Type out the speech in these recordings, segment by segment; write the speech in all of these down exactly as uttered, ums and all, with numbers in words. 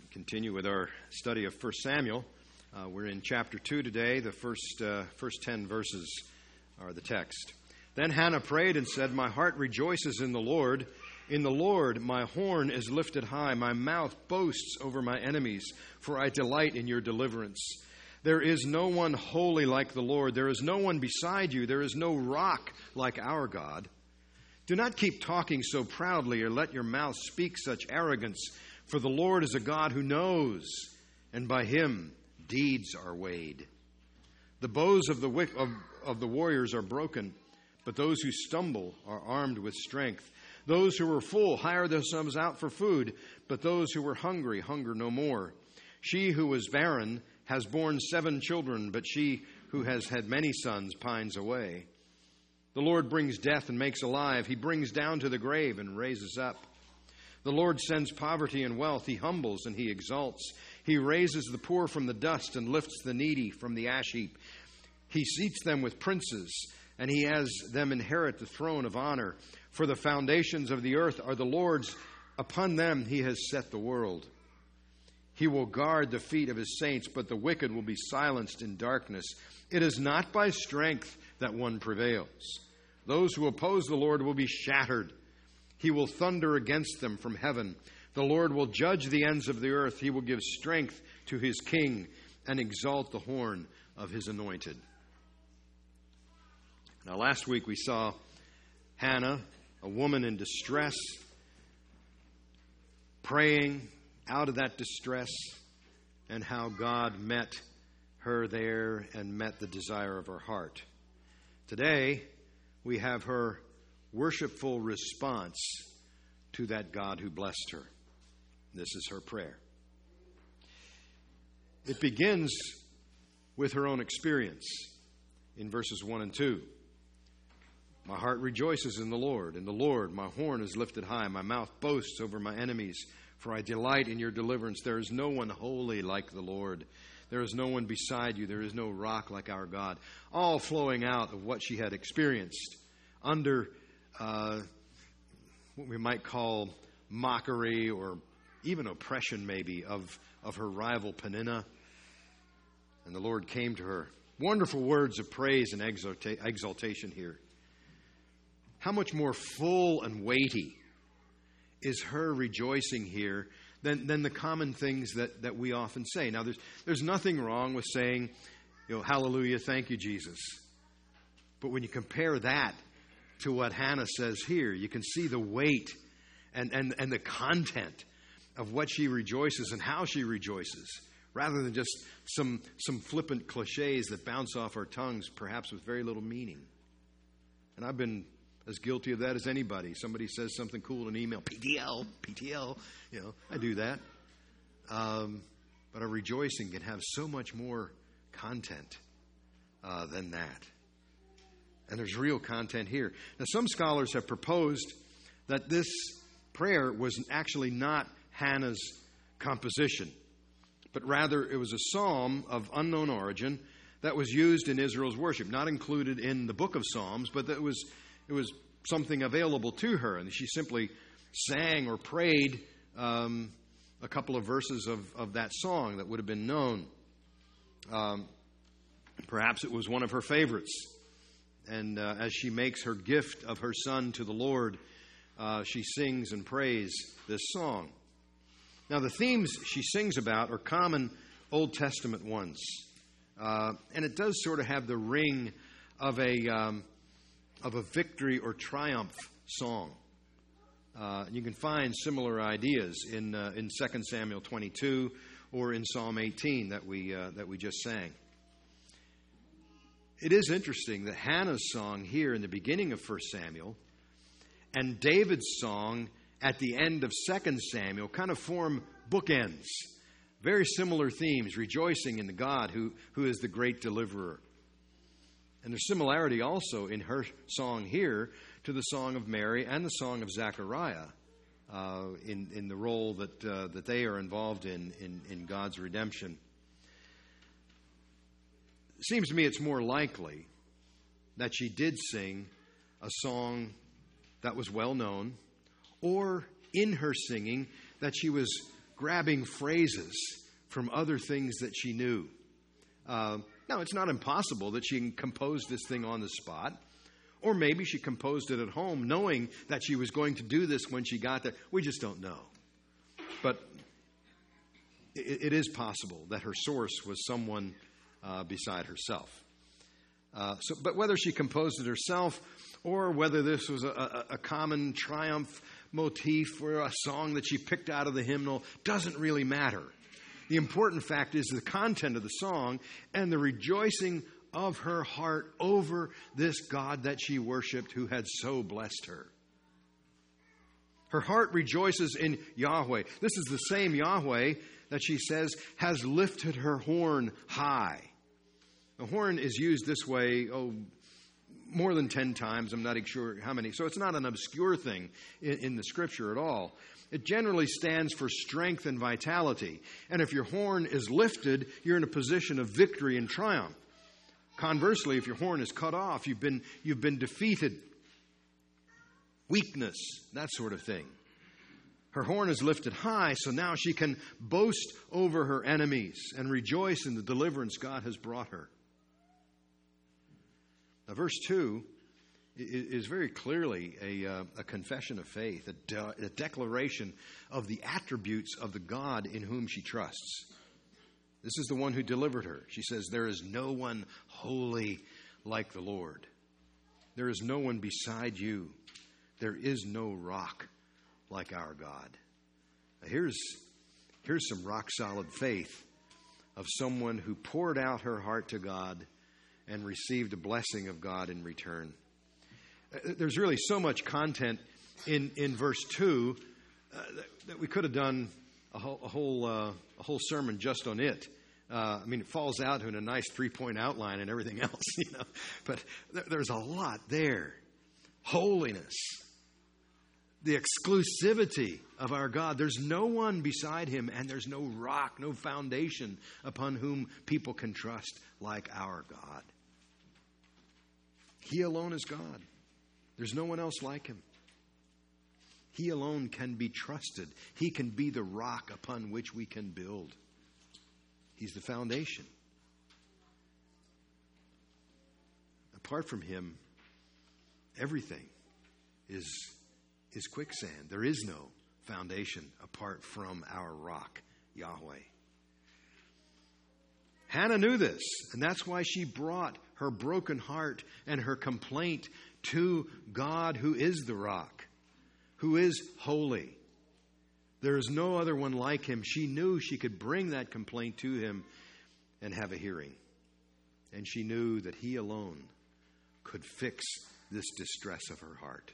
Continue with our study of First Samuel. Uh, we're in chapter two today. The first uh, first ten verses are the text. Then Hannah prayed and said, "My heart rejoices in the Lord. In the Lord my horn is lifted high. My mouth boasts over my enemies, for I delight in your deliverance. There is no one holy like the Lord. There is no one beside you. There is no rock like our God. Do not keep talking so proudly, or let your mouth speak such arrogance. For the Lord is a God who knows, and by him deeds are weighed. The bows of the wick- of, of the warriors are broken, but those who stumble are armed with strength. Those who are full hire themselves out for food, but those who are hungry hunger no more. She who was barren has borne seven children, but she who has had many sons pines away. The Lord brings death and makes alive. He brings down to the grave and raises up. The Lord sends poverty and wealth. He humbles and he exalts. He raises the poor from the dust and lifts the needy from the ash heap. He seats them with princes, and he has them inherit the throne of honor. For the foundations of the earth are the Lord's. Upon them he has set the world. He will guard the feet of his saints, but the wicked will be silenced in darkness. It is not by strength that one prevails. Those who oppose the Lord will be shattered. He will thunder against them from heaven. The Lord will judge the ends of the earth. He will give strength to his king and exalt the horn of his anointed." Now, last week we saw Hannah, a woman in distress, praying out of that distress, and how God met her there and met the desire of her heart. Today, we have her worshipful response to that God who blessed her. This is her prayer. It begins with her own experience in verses one and two. "My heart rejoices in the Lord. In the Lord my horn is lifted high. My mouth boasts over my enemies, for I delight in your deliverance. There is no one holy like the Lord. There is no one beside you. There is no rock like our God." All flowing out of what she had experienced under Uh, what we might call mockery or even oppression, maybe, of, of her rival Peninnah. And the Lord came to her. Wonderful words of praise and exalta- exaltation here. How much more full and weighty is her rejoicing here than, than the common things that, that we often say. Now, there's, there's nothing wrong with saying, you know, hallelujah, thank you, Jesus. But when you compare that to what Hannah says here, you can see the weight and, and, and the content of what she rejoices and how she rejoices, rather than just some, some flippant cliches that bounce off our tongues, perhaps with very little meaning. And I've been as guilty of that as anybody. Somebody says something cool in an email, P T L, P T L, you know, I do that. Um, but our rejoicing can have so much more content uh, than that. And there's real content here. Now, some scholars have proposed that this prayer was actually not Hannah's composition, but rather it was a psalm of unknown origin that was used in Israel's worship, not included in the book of Psalms, but that it was it was something available to her, and she simply sang or prayed um, a couple of verses of, of that song that would have been known. Um, perhaps it was one of her favorites. And uh, as she makes her gift of her son to the Lord, uh, she sings and prays this song. Now, the themes she sings about are common Old Testament ones. Uh, and it does sort of have the ring of a um, of a victory or triumph song. Uh, you can find similar ideas in uh, in Second Samuel twenty-two or in Psalm eighteen that we uh, that we just sang. It is interesting that Hannah's song here in the beginning of First Samuel and David's song at the end of Second Samuel kind of form bookends. Very similar themes, rejoicing in the God who, who is the great deliverer. And there's similarity also in her song here to the song of Mary and the song of Zechariah uh, in, in the role that, uh, that they are involved in, in in God's redemption. It seems to me it's more likely that she did sing a song that was well known, or in her singing that she was grabbing phrases from other things that she knew. Uh, now, it's not impossible that she composed this thing on the spot. Or maybe she composed it at home knowing that she was going to do this when she got there. We just don't know. But it, it is possible that her source was someone uh, beside herself. Uh, so, but whether she composed it herself or whether this was a, a, a common triumph motif or a song that she picked out of the hymnal doesn't really matter. The important fact is the content of the song and the rejoicing of her heart over this God that she worshiped who had so blessed her. Her heart rejoices in Yahweh. This is the same Yahweh that she says has lifted her horn high. The horn is used this way, oh, more than ten times. I'm not sure how many. So it's not an obscure thing in, in the Scripture at all. It generally stands for strength and vitality. And if your horn is lifted, you're in a position of victory and triumph. Conversely, if your horn is cut off, you've been, you've been defeated. Weakness, that sort of thing. Her horn is lifted high, so now she can boast over her enemies and rejoice in the deliverance God has brought her. Now, verse two is very clearly a, uh, a confession of faith, a, de- a declaration of the attributes of the God in whom she trusts. This is the one who delivered her. She says, there is no one holy like the Lord. There is no one beside you. There is no rock like our God. Now here's, here's some rock-solid faith of someone who poured out her heart to God and received a blessing of God in return. There's really so much content in, in verse two uh, that, that we could have done a whole, a whole, uh, a whole sermon just on it. Uh, I mean, it falls out in a nice three-point outline and everything else, you know. But there, there's a lot there. Holiness. The exclusivity of our God. There's no one beside him, and there's no rock, no foundation upon whom people can trust like our God. He alone is God. There's no one else like him. He alone can be trusted. He can be the rock upon which we can build. He's the foundation. Apart from him, everything is, is quicksand. There is no foundation apart from our rock, Yahweh. Hannah knew this, and that's why she brought her broken heart and her complaint to God, who is the rock, who is holy. There is no other one like him. She knew she could bring that complaint to him and have a hearing. And she knew that he alone could fix this distress of her heart.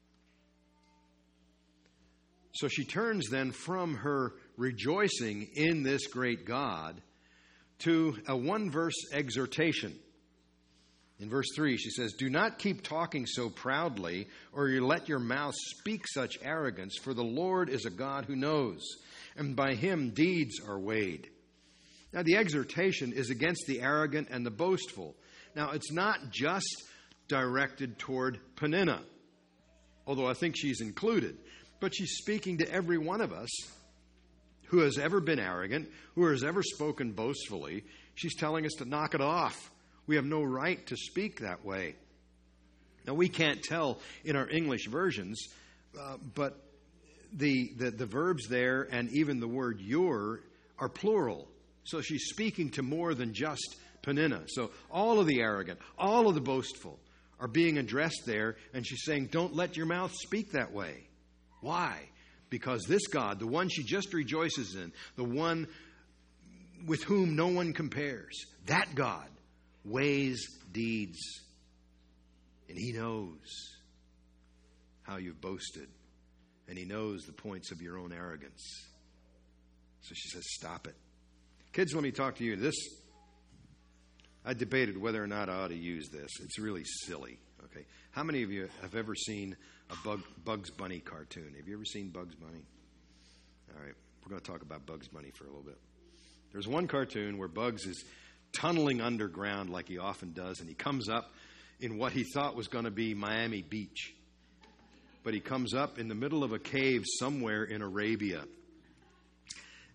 So she turns then from her rejoicing in this great God to a one-verse exhortation. In verse three, she says, do not keep talking so proudly, or you let your mouth speak such arrogance, for the Lord is a God who knows, and by him deeds are weighed. Now, the exhortation is against the arrogant and the boastful. Now, it's not just directed toward Peninnah, although I think she's included, but she's speaking to every one of us who has ever been arrogant, who has ever spoken boastfully. She's telling us to knock it off. We have no right to speak that way. Now, we can't tell in our English versions, uh, but the, the the verbs there and even the word your are plural. So she's speaking to more than just Peninnah. So all of the arrogant, all of the boastful are being addressed there, and she's saying, don't let your mouth speak that way. Why? Because this God, the one she just rejoices in, the one with whom no one compares, that God weighs deeds, and he knows how you've boasted, and he knows the points of your own arrogance. So she says, stop it. Kids, let me talk to you. This, I debated whether or not I ought to use this. It's really silly. Okay, how many of you have ever seen a Bug, Bugs Bunny cartoon? Have you ever seen Bugs Bunny? All right, we're going to talk about Bugs Bunny for a little bit. There's one cartoon where Bugs is tunneling underground like he often does, and he comes up in what he thought was going to be Miami Beach. But he comes up in the middle of a cave somewhere in Arabia.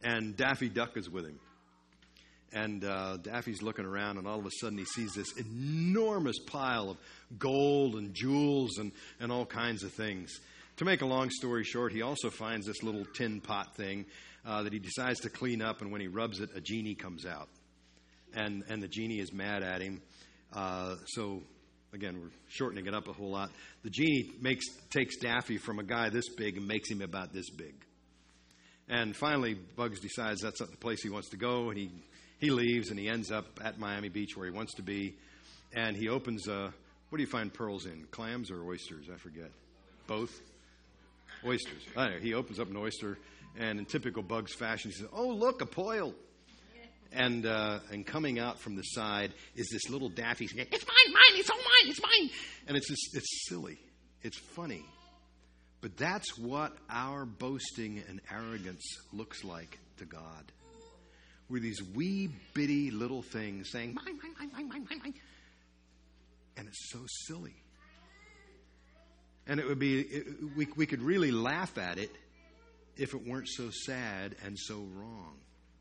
and Daffy Duck is with him. And uh, Daffy's looking around, and all of a sudden he sees this enormous pile of gold and jewels and, and all kinds of things. To make a long story short, he also finds this little tin pot thing uh, that he decides to clean up, and when he rubs it, a genie comes out. And, and the genie is mad at him. Uh, so, again, we're shortening it up a whole lot. The genie makes takes Daffy from a guy this big and makes him about this big. And finally, Bugs decides that's not the place he wants to go, and he... He leaves, and he ends up at Miami Beach where he wants to be. And he opens a, what do you find pearls in? Clams or oysters? I forget. Both? Oysters. I know, he opens up an oyster, and in typical Bugs fashion, he says, oh, look, a poil. And uh, and coming out from the side is this little Daffy saying, it's mine, mine, it's all mine, it's mine. And it's just, it's silly. It's funny. But that's what our boasting and arrogance looks like to God. We're these wee bitty little things saying, mine, mine, mine, mine, mine, mine, mine. And it's so silly. And it would be, it, we, we could really laugh at it if it weren't so sad and so wrong.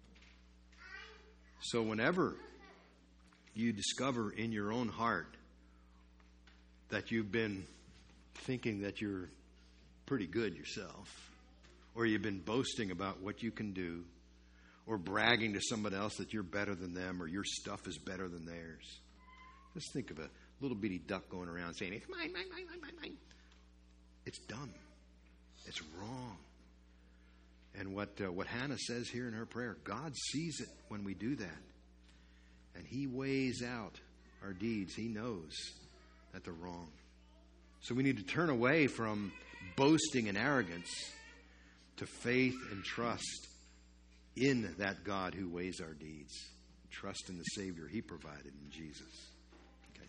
So whenever you discover in your own heart that you've been thinking that you're pretty good yourself, or you've been boasting about what you can do, or bragging to somebody else that you're better than them, or your stuff is better than theirs. Just think of a little bitty duck going around saying, it's mine, mine, mine, mine, mine, mine. It's dumb. It's wrong. And what uh, what Hannah says here in her prayer, God sees it when we do that. And He weighs out our deeds. He knows that they're wrong. So we need to turn away from boasting and arrogance to faith and trust in that God who weighs our deeds. Trust in the Savior He provided in Jesus. Okay.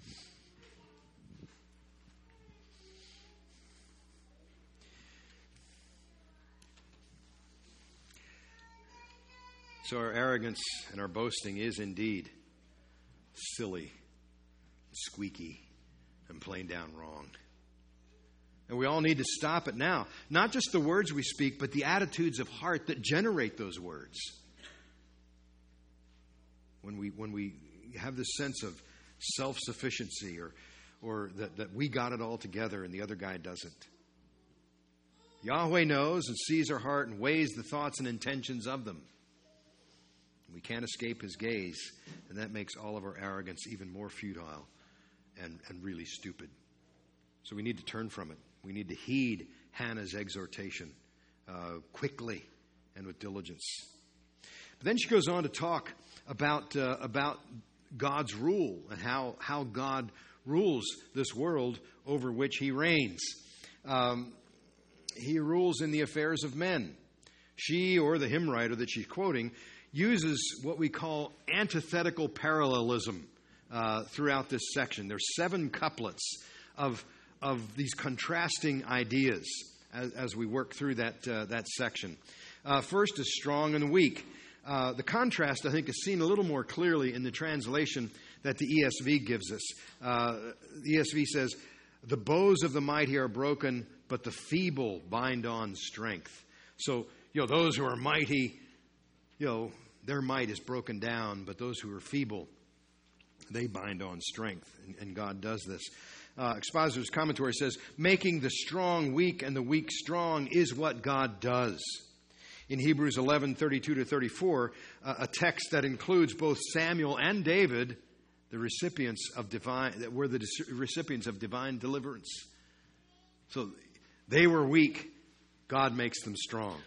So our arrogance and our boasting is indeed silly, squeaky, and plain down wrong. And we all need to stop it now. Not just the words we speak, but the attitudes of heart that generate those words. When we when we have this sense of self-sufficiency, or or that, that we got it all together and the other guy doesn't. Yahweh knows and sees our heart and weighs the thoughts and intentions of them. We can't escape His gaze, and that makes all of our arrogance even more futile and, and really stupid. So we need to turn from it. We need to heed Hannah's exhortation uh, quickly and with diligence. But then she goes on to talk about uh, about God's rule and how, how God rules this world over which He reigns. Um, he rules in the affairs of men. She, or the hymn writer that she's quoting, uses what we call antithetical parallelism uh, throughout this section. There's seven couplets of of these contrasting ideas as, as we work through that uh, that section. Uh, first is strong and weak. Uh, the contrast, I think, is seen a little more clearly in the translation that the E S V gives us. Uh, the E S V says, the bows of the mighty are broken, but the feeble bind on strength. So, you know, those who are mighty, you know, their might is broken down, but those who are feeble, they bind on strength, and, and God does this. Uh, Expositor's commentary says, making the strong weak and the weak strong is what God does. In Hebrews eleven, thirty-two to thirty-four, uh, a text that includes both Samuel and David, the recipients of divine, that were the recipients of divine deliverance. So they were weak. God makes them strong.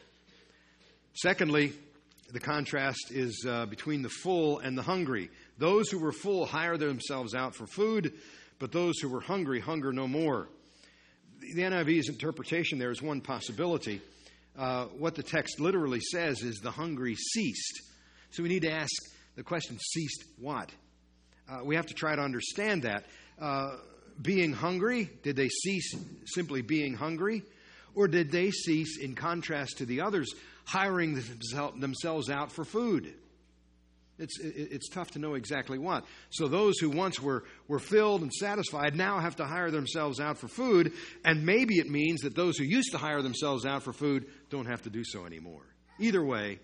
Secondly, the contrast is uh, between the full and the hungry. Those who were full hire themselves out for food, but those who were hungry hunger no more. The N I V's interpretation there is one possibility. Uh, what the text literally says is the hungry ceased. So we need to ask the question, ceased what? Uh, we have to try to understand that. Uh, being hungry, did they cease simply being hungry? Or did they cease, in contrast to the others, hiring themselves out for food? It's it's tough to know exactly what. So those who once were, were filled and satisfied now have to hire themselves out for food. And maybe it means that those who used to hire themselves out for food don't have to do so anymore. Either way,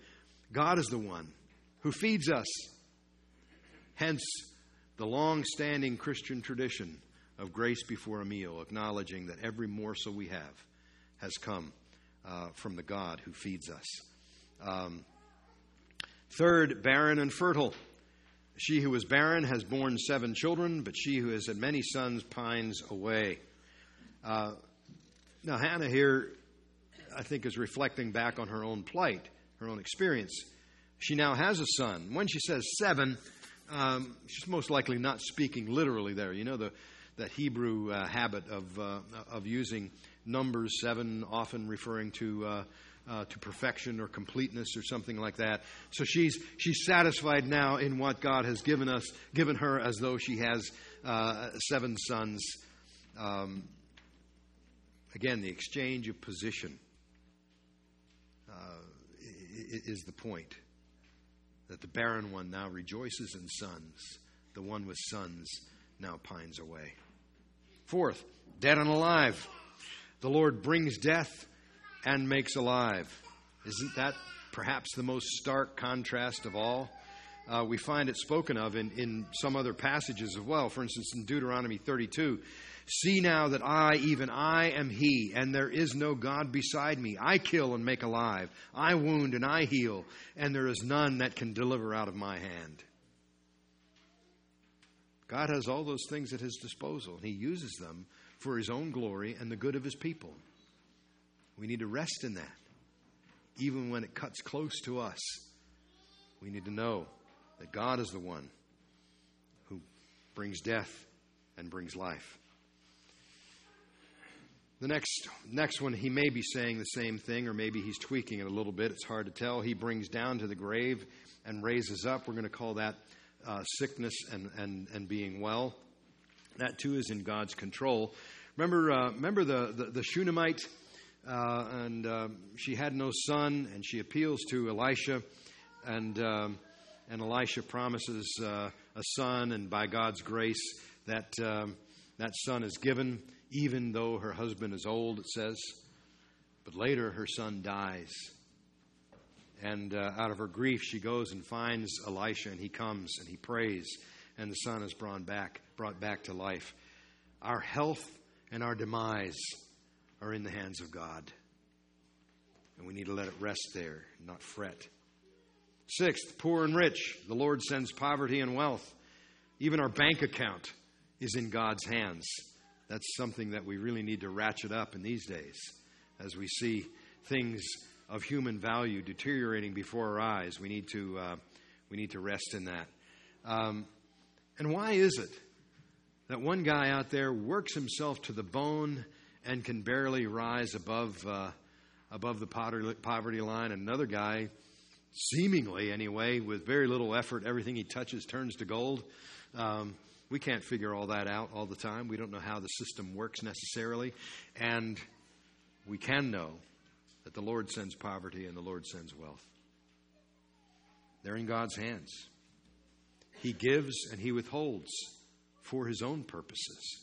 God is the one who feeds us. Hence, the long-standing Christian tradition of grace before a meal, acknowledging that every morsel we have has come uh, from the God who feeds us. Um, third, barren and fertile. She who is barren has borne seven children, but she who has had many sons pines away. Uh, now, Hannah here, I think, is reflecting back on her own plight, her own experience. She now has a son. When she says seven, um, she's most likely not speaking literally there. You know, the that Hebrew uh, habit of uh, of using numbers, seven often referring to uh, uh, to perfection or completeness or something like that. So she's she's satisfied now in what God has given us, given her, as though she has uh, seven sons. Um, again, the exchange of position uh, is the point. That the barren one now rejoices in sons. The one with sons now pines away. Fourth, dead and alive. The Lord brings death and makes alive. Isn't that perhaps the most stark contrast of all? Uh, we find it spoken of in, in some other passages as well. For instance, in Deuteronomy thirty-two, see now that I, even I, am He, and there is no God beside me. I kill and make alive. I wound and I heal, and there is none that can deliver out of my hand. God has all those things at His disposal, and He uses them for His own glory and the good of His people. We need to rest in that. Even when it cuts close to us, we need to know that God is the one who brings death and brings life. The next next one, he may be saying the same thing, or maybe he's tweaking it a little bit. It's hard to tell. He brings down to the grave and raises up. We're going to call that uh, sickness and, and, and being well. That too is in God's control. Remember, uh, remember the, the, the Shunammite, uh, and uh, she had no son, and she appeals to Elisha, and um, and Elisha promises uh, a son, and by God's grace, that um, that son is given, even though her husband is old, it says. But later her son dies. And uh, out of her grief, she goes and finds Elisha, and he comes and he prays, and the son is brought back, brought back to life. Our health and our demise are in the hands of God. And we need to let it rest there, not fret. Sixth, poor and rich. The Lord sends poverty and wealth. Even our bank account is in God's hands. That's something that we really need to ratchet up in these days as we see things of human value deteriorating before our eyes. We need to uh, we need to rest in that. Um, and why is it that one guy out there works himself to the bone and can barely rise above uh, above the poverty line, and another guy, seemingly anyway, with very little effort, everything he touches turns to gold? Um, We can't figure all that out all the time. We don't know how the system works necessarily. And we can know that the Lord sends poverty and the Lord sends wealth. They're in God's hands. He gives and He withholds for His own purposes.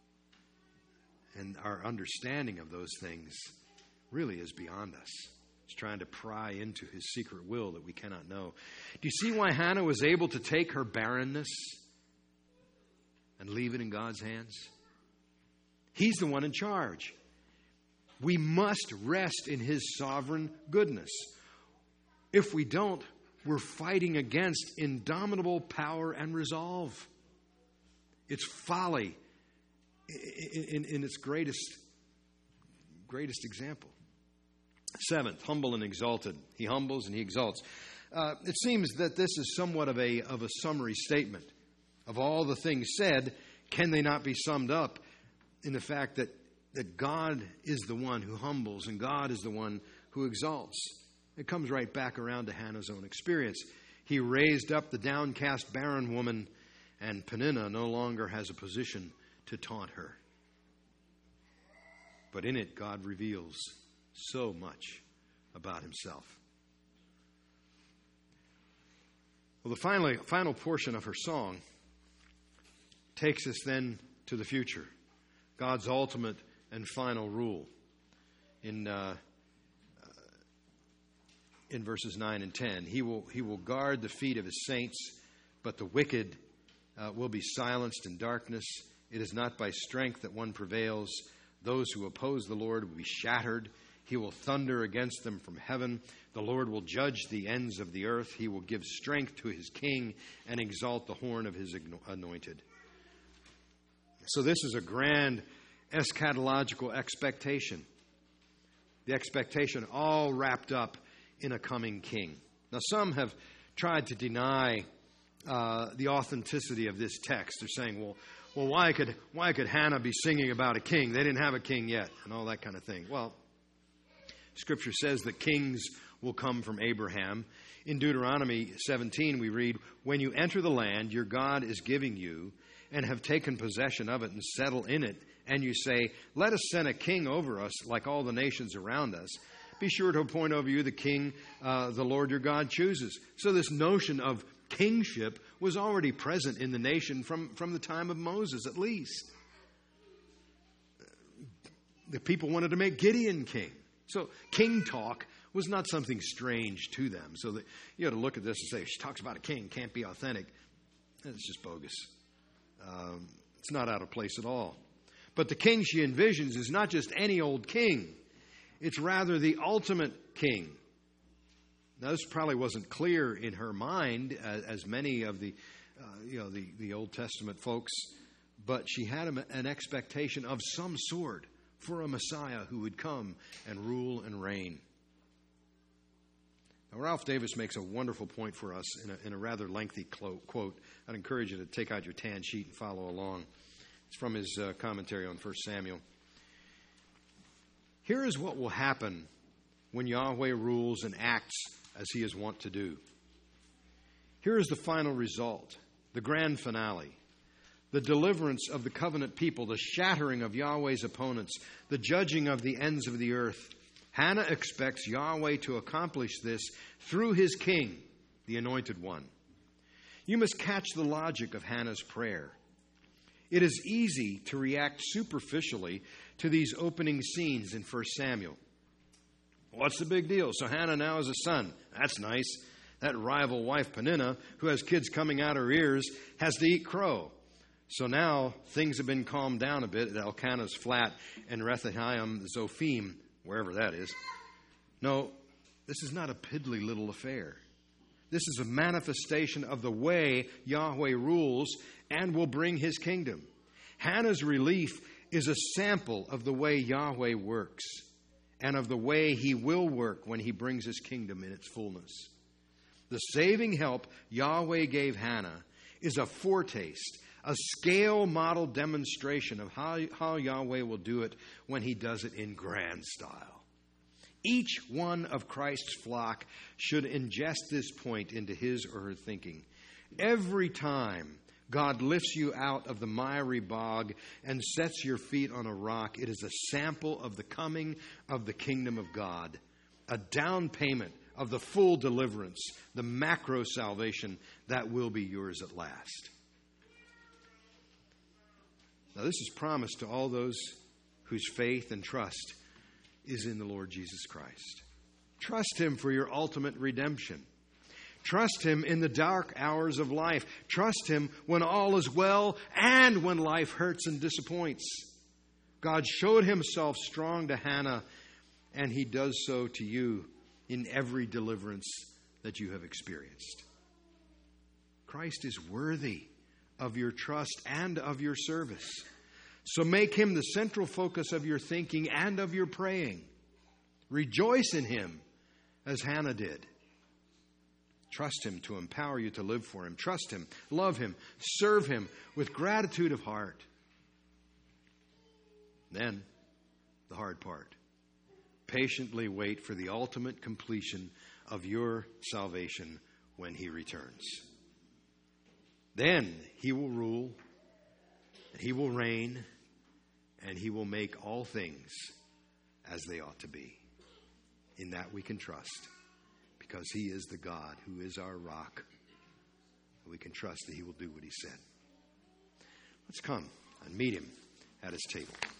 And our understanding of those things really is beyond us. It's trying to pry into His secret will that we cannot know. Do you see why Hannah was able to take her barrenness and leave it in God's hands? He's the one in charge. We must rest in His sovereign goodness. If we don't, we're fighting against indomitable power and resolve. It's folly in, in, in its greatest, greatest example. Seventh, humble and exalted. He humbles and He exalts. Uh, it seems that this is somewhat of a of a summary statement. Of all the things said, can they not be summed up in the fact that, that God is the one who humbles and God is the one who exalts? It comes right back around to Hannah's own experience. He raised up the downcast barren woman, and Peninnah no longer has a position to taunt her. But in it, God reveals so much about Himself. Well, the final, final portion of her song takes us then to the future, God's ultimate and final rule. In uh, in verses nine and ten. He will, he will guard the feet of his saints, but the wicked uh, will be silenced in darkness. It is not by strength that one prevails. Those who oppose the Lord will be shattered. He will thunder against them from heaven. The Lord will judge the ends of the earth. He will give strength to his king and exalt the horn of his anointed. So this is a grand eschatological expectation. The expectation all wrapped up in a coming king. Now, some have tried to deny uh, the authenticity of this text. They're saying, well, well, why could why could Hannah be singing about a king? They didn't have a king yet, and all that kind of thing. Well, Scripture says that kings will come from Abraham. In Deuteronomy seventeen, we read, "When you enter the land your God is giving you, and have taken possession of it and settle in it, and you say, 'Let us send a king over us like all the nations around us,' be sure to appoint over you the king uh, the Lord your God chooses." So this notion of kingship was already present in the nation from, from the time of Moses, at least. The people wanted to make Gideon king. So king talk was not something strange to them. So that you had to look at this and say, she talks about a king, can't be authentic. It's just bogus. Um, it's not out of place at all. But the king she envisions is not just any old king. It's rather the ultimate king. Now, this probably wasn't clear in her mind, as, as many of the, uh, you know, the, the Old Testament folks, but she had an expectation of some sort for a Messiah who would come and rule and reign. Now, Ralph Davis makes a wonderful point for us in a, in a rather lengthy quote. I'd encourage you to take out your tan sheet and follow along. It's from his uh, commentary on First Samuel. Here is what will happen when Yahweh rules and acts as he is wont to do. Here is the final result, the grand finale, the deliverance of the covenant people, the shattering of Yahweh's opponents, the judging of the ends of the earth. Hannah expects Yahweh to accomplish this through his king, the Anointed One. You must catch the logic of Hannah's prayer. It is easy to react superficially to these opening scenes in First Samuel. What's the big deal? So Hannah now has a son. That's nice. That rival wife, Peninnah, who has kids coming out her ears, has to eat crow. So now things have been calmed down a bit at Elkanah's flat and Rethaim Zophim, wherever that is. No, this is not a piddly little affair. This is a manifestation of the way Yahweh rules and will bring his kingdom. Hannah's relief is a sample of the way Yahweh works and of the way he will work when he brings his kingdom in its fullness. The saving help Yahweh gave Hannah is a foretaste, a scale model demonstration of how, how Yahweh will do it when he does it in grand style. Each one of Christ's flock should ingest this point into his or her thinking. Every time God lifts you out of the miry bog and sets your feet on a rock, it is a sample of the coming of the kingdom of God, a down payment of the full deliverance, the macro salvation that will be yours at last. Now, this is promised to all those whose faith and trust is in the Lord Jesus Christ. Trust him for your ultimate redemption. Trust him in the dark hours of life. Trust him when all is well and when life hurts and disappoints. God showed himself strong to Hannah, and he does so to you in every deliverance that you have experienced. Christ is worthy of your trust and of your service. So make him the central focus of your thinking and of your praying. Rejoice in him as Hannah did. Trust him to empower you to live for him. Trust him, love him, serve him with gratitude of heart. Then, the hard part. Patiently wait for the ultimate completion of your salvation when he returns. Then he will rule, and he will reign, and he will make all things as they ought to be. In that we can trust, because he is the God who is our rock. We can trust that he will do what he said. Let's come and meet him at his table.